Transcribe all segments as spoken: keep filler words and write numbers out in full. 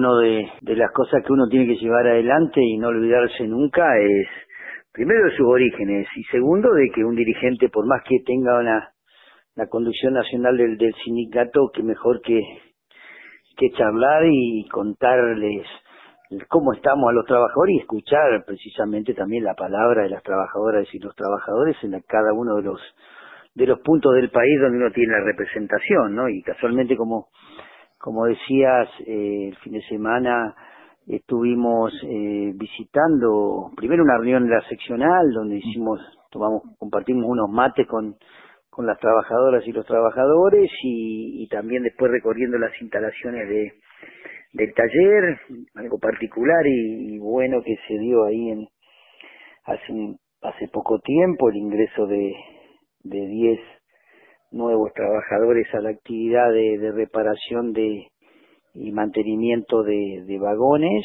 una de, de las cosas que uno tiene que llevar adelante y no olvidarse nunca es, primero, de sus orígenes, y segundo, de que un dirigente, por más que tenga una la conducción nacional del, del sindicato, que mejor que, que charlar y contarles cómo estamos a los trabajadores y escuchar precisamente también la palabra de las trabajadoras y los trabajadores en la, cada uno de los de los puntos del país donde uno tiene la representación, ¿no? Y casualmente, como como decías, eh, el fin de semana estuvimos eh, visitando primero una reunión de la seccional donde hicimos, tomamos, compartimos unos mates con con las trabajadoras y los trabajadores y, y también después recorriendo las instalaciones de del taller, algo particular y, y bueno que se dio ahí en hace un, hace poco tiempo, el ingreso de de diez nuevos trabajadores a la actividad de, de reparación de y mantenimiento de, de vagones,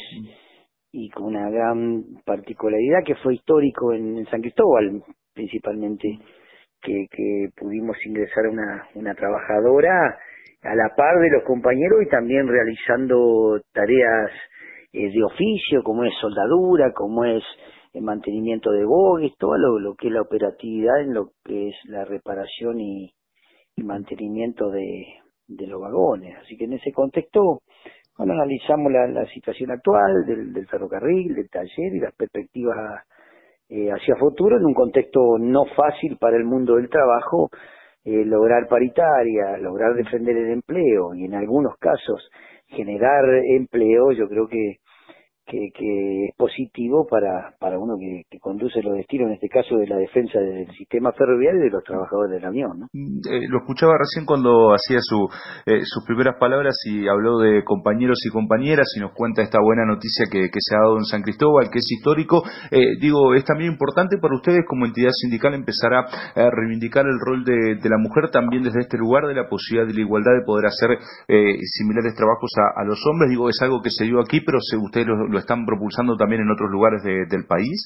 y con una gran particularidad que fue histórico en, en San Cristóbal, principalmente, que, que pudimos ingresar a una, una trabajadora a la par de los compañeros y también realizando tareas eh, de oficio, como es soldadura, como es el mantenimiento de bogies, todo lo, lo que es la operatividad en lo que es la reparación y, y mantenimiento de, de los vagones. Así que en ese contexto, bueno, analizamos la, la situación actual del, del ferrocarril, del taller y las perspectivas eh, hacia futuro en un contexto no fácil para el mundo del trabajo, eh, lograr paritaria, lograr defender el empleo y en algunos casos generar empleo. Yo creo que que, que es positivo para para uno que, que conduce los destinos, en este caso de la defensa del sistema ferroviario y de los trabajadores del avión, ¿no? Eh, lo escuchaba recién cuando hacía su, eh, sus primeras palabras y habló de compañeros y compañeras y nos cuenta esta buena noticia que, que se ha dado en San Cristóbal, que es histórico. Eh, digo, es también importante para ustedes como entidad sindical empezar a, a reivindicar el rol de, de la mujer también desde este lugar, de la posibilidad de la igualdad de poder hacer eh, similares trabajos a, a los hombres. Digo, es algo que se dio aquí, pero se, ustedes lo, lo están propulsando también en otros lugares de, del país.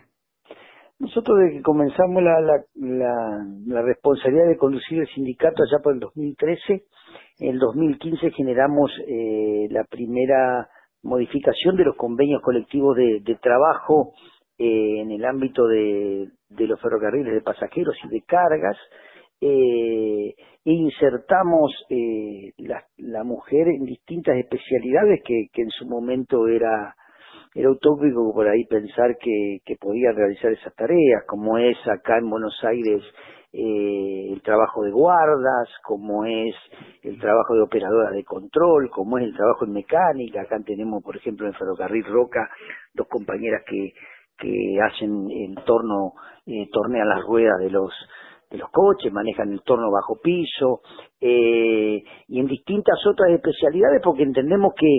Nosotros, desde que comenzamos la, la, la, la responsabilidad de conducir el sindicato allá por el dos mil trece, en el dos mil quince generamos eh, la primera modificación de los convenios colectivos de, de trabajo eh, en el ámbito de, de los ferrocarriles de pasajeros y de cargas, eh, e insertamos eh, la, la mujer en distintas especialidades que, que en su momento era Era utópico por ahí pensar que, que podía realizar esas tareas, como es acá en Buenos Aires eh, el trabajo de guardas, como es el trabajo de operadoras de control, como es el trabajo en mecánica. Acá tenemos, por ejemplo, en Ferrocarril Roca, dos compañeras que, que hacen el torno, eh, tornean las ruedas de los de los coches, manejan el torno bajo piso, eh, y en distintas otras especialidades, porque entendemos que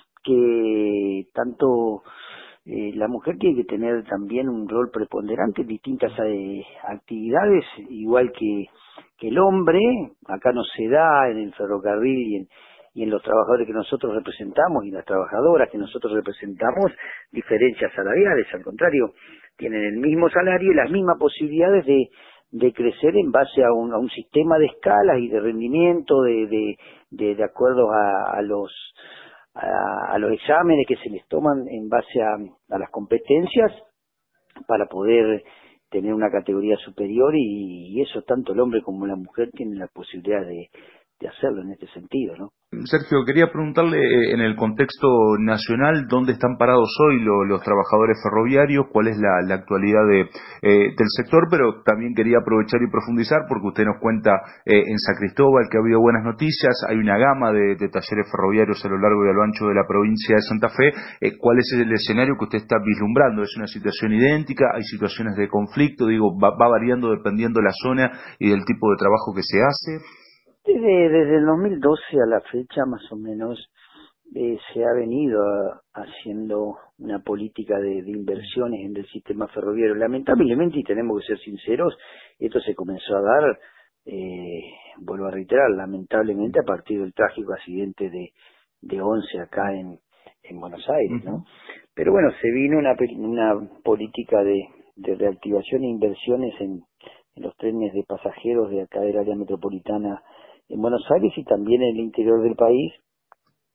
que tanto eh, la mujer tiene que tener también un rol preponderante en distintas eh, actividades, igual que, que el hombre. Acá no se da en el ferrocarril y en, y en los trabajadores que nosotros representamos y las trabajadoras que nosotros representamos diferencias salariales, al contrario, tienen el mismo salario y las mismas posibilidades de de crecer en base a un, a un sistema de escalas y de rendimiento de de, de, de acuerdo a, a los A, a los exámenes que se les toman en base a, a las competencias para poder tener una categoría superior, y, y eso tanto el hombre como la mujer tienen la posibilidad de, de hacerlo en este sentido, ¿no? Sergio, quería preguntarle eh, en el contexto nacional, ¿dónde están parados hoy lo, los trabajadores ferroviarios? ¿Cuál es la, la actualidad de, eh, del sector? Pero también quería aprovechar y profundizar, porque usted nos cuenta eh, en San Cristóbal que ha habido buenas noticias, hay una gama de, de talleres ferroviarios a lo largo y a lo ancho de la provincia de Santa Fe. Eh, ¿Cuál es el escenario que usted está vislumbrando? ¿Es una situación idéntica? ¿Hay situaciones de conflicto? Digo, va, va variando dependiendo de la zona y del tipo de trabajo que se hace. Desde, desde el dos mil doce a la fecha, más o menos, eh, se ha venido a, haciendo una política de, de inversiones en el sistema ferroviario. Lamentablemente, y tenemos que ser sinceros, esto se comenzó a dar, eh, vuelvo a reiterar, lamentablemente a partir del trágico accidente de, de Once acá en, en Buenos Aires, ¿no? Pero bueno, se vino una, una política de, de reactivación e inversiones en, en los trenes de pasajeros de acá del área metropolitana en Buenos Aires y también en el interior del país,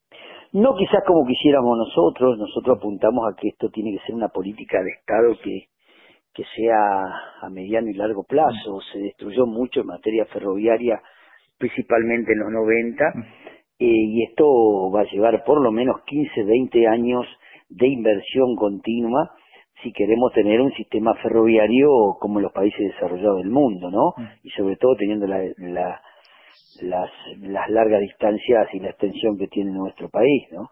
No quizás como quisiéramos nosotros, nosotros apuntamos a que esto tiene que ser una política de Estado que, que sea a mediano y largo plazo. Se destruyó mucho en materia ferroviaria, principalmente en los noventa, eh, y esto va a llevar por lo menos quince, veinte años de inversión continua si queremos tener un sistema ferroviario como en los países desarrollados del mundo, ¿no? Y sobre todo teniendo la, la las, las largas distancias y la extensión que tiene nuestro país, ¿no?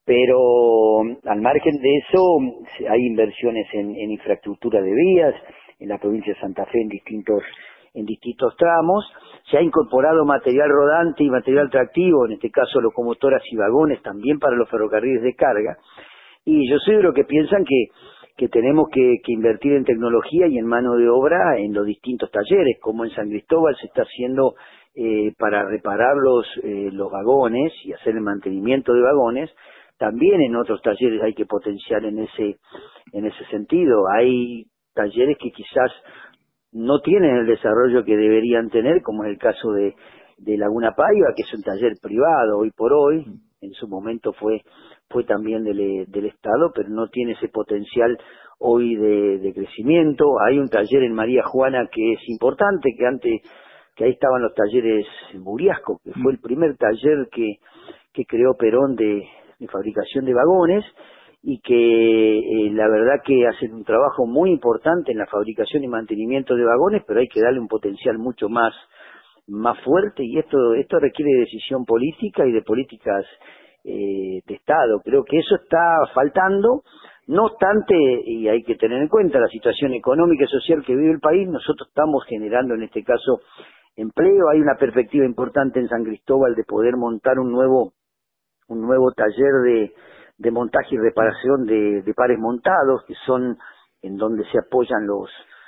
Pero al margen de eso hay inversiones en, en infraestructura de vías en la provincia de Santa Fe en distintos en distintos tramos. Se ha incorporado material rodante y material tractivo, en este caso locomotoras y vagones, también para los ferrocarriles de carga. Y yo soy de los que piensan que que tenemos que, que invertir en tecnología y en mano de obra en los distintos talleres, como en San Cristóbal se está haciendo eh, para reparar los, eh, los vagones y hacer el mantenimiento de vagones. También en otros talleres hay que potenciar en ese en ese sentido. Hay talleres que quizás no tienen el desarrollo que deberían tener, como es el caso de, de Laguna Paiva, que es un taller privado hoy por hoy. En su momento fue fue también del, del Estado, pero no tiene ese potencial hoy de, de crecimiento. Hay un taller en María Juana que es importante, que antes, que ahí estaban los talleres Muriasco, que fue el primer taller que, que creó Perón de, de fabricación de vagones, y que eh, la verdad que hacen un trabajo muy importante en la fabricación y mantenimiento de vagones, pero hay que darle un potencial mucho más más fuerte, y esto esto requiere de decisión política y de políticas eh, de Estado. Creo que eso está faltando. No obstante, y hay que tener en cuenta la situación económica y social que vive el país, nosotros estamos generando en este caso empleo. Hay una perspectiva importante en San Cristóbal de poder montar un nuevo un nuevo taller de, de montaje y reparación de, de pares montados, que son en donde se apoyan los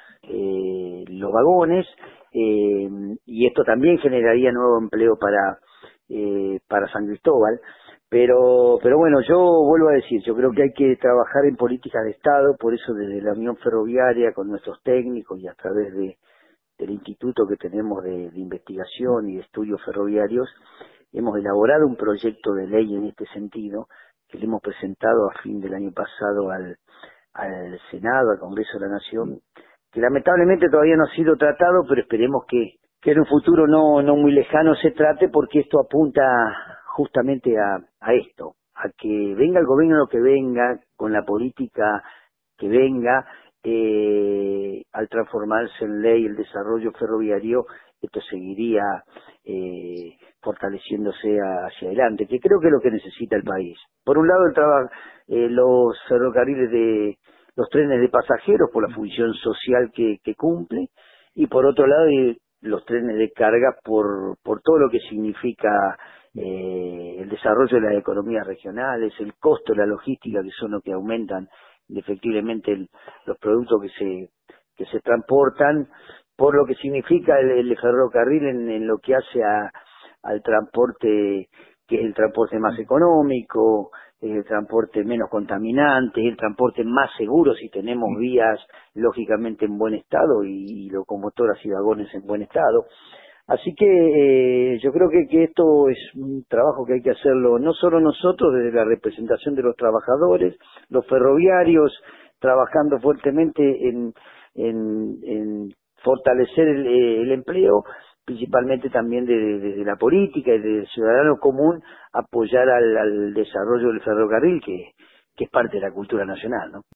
eh, los vagones, eh, y esto también generaría nuevo empleo para eh, para San Cristóbal. Pero pero bueno, yo vuelvo a decir, yo creo que hay que trabajar en políticas de Estado. Por eso desde la Unión Ferroviaria, con nuestros técnicos y a través de del instituto que tenemos de, de investigación y de estudios ferroviarios, hemos elaborado un proyecto de ley en este sentido, que le hemos presentado a fin del año pasado al, al Senado, al Congreso de la Nación, que lamentablemente todavía no ha sido tratado, pero esperemos que, que en un futuro no, no muy lejano se trate, porque esto apunta justamente a, a esto, a que venga el gobierno que venga, con la política que venga, eh, al transformarse en ley el desarrollo ferroviario, esto seguiría eh, fortaleciéndose a, hacia adelante, que creo que es lo que necesita el país. Por un lado, el trabajo, eh, los ferrocarriles de los trenes de pasajeros por la función social que, que cumple, y por otro lado eh, los trenes de carga por, por todo lo que significa eh, el desarrollo de las economías regionales, el costo de la logística, que son los que aumentan efectivamente el, los productos que se que se transportan, por lo que significa el, el ferrocarril en, en lo que hace a, al transporte, que es el transporte más económico, es el transporte menos contaminante, es el transporte más seguro si tenemos vías lógicamente en buen estado y, y locomotoras y vagones en buen estado. Así que eh, yo creo que, que esto es un trabajo que hay que hacerlo no solo nosotros, desde la representación de los trabajadores, los ferroviarios, trabajando fuertemente en, en, en fortalecer el, el empleo, principalmente también desde de, de la política y del ciudadano común, apoyar al, al desarrollo del ferrocarril, que, que es parte de la cultura nacional, ¿no?